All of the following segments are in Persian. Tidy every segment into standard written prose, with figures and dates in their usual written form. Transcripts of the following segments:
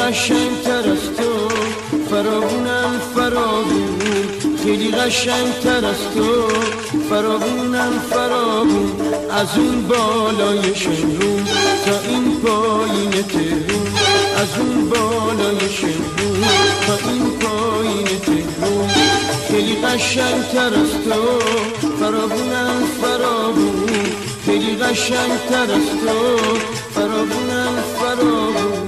قشنگتر از تو، فراوونم فراوون، خیلی قشنگتر از تو، فراوونم فراوون، از اون بالای شمرون تا این پایین تهرون، از اون بالای شمرون تا این پایین تهرون، خیلی قشنگتر از تو، فراوونم فراوون، خیلی قشنگتر از تو، فراوونم فراوون.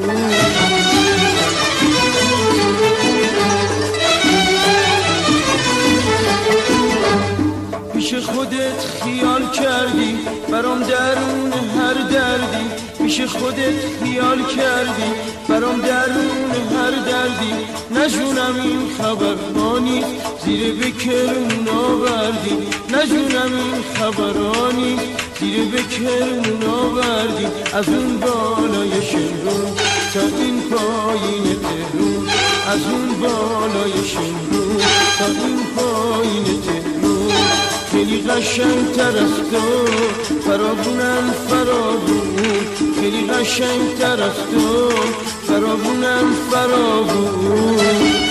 پیش خودت خیال کردی برام درون هر دردی، پیش خودت خیال کردی برام درون هر دردی، نجونم این خبرانی زیر بکرون آوردی، نجونم این خبرانی زیر بکرون آوردی، از اون بالای شمرون تا این پایین تهرون، از اون بالای شمرون تا این پایین تهرون، خیلی قشنگتر از تو، فراوونم فراوون، خیلی قشنگتر از تو، فراوونم فراوون.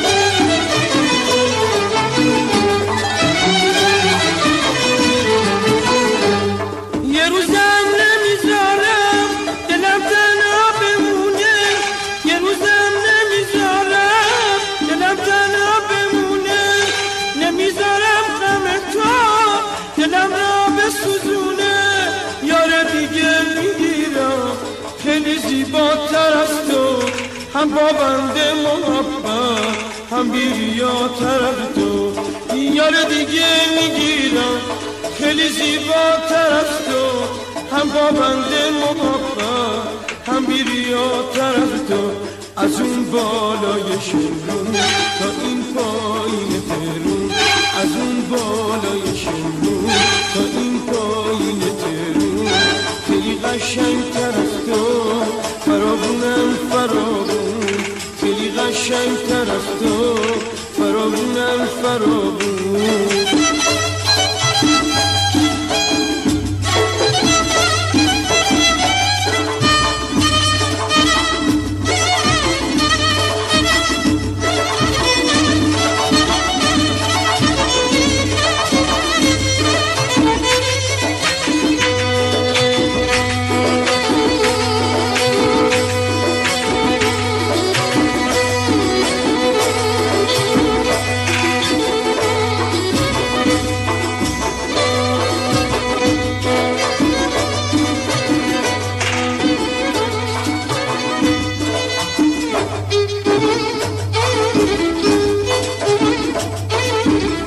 یه روزم نمیذارم دلم تنها بمونه، یه روزم نمیذارم دلم تنها بمونه، نمیذارم غم تو دلم را بسوزونه، یار دیگه میگیرم خیلی زیباتر از تو، هم پابند محبت هم بیریاتر از تو، یار دیگه میگیرم خیلی زیباتر از تو، هم پابند محبت هم بیریاتر از تو، از اون بالای شمرون تا این پایین تهرون، از اون بالای شمرون تا این پایین تهرون، خیلی قشنگتر از تو، فراوونم فراوون، خیلی قشنگتر از تو، فراوونم فراوون.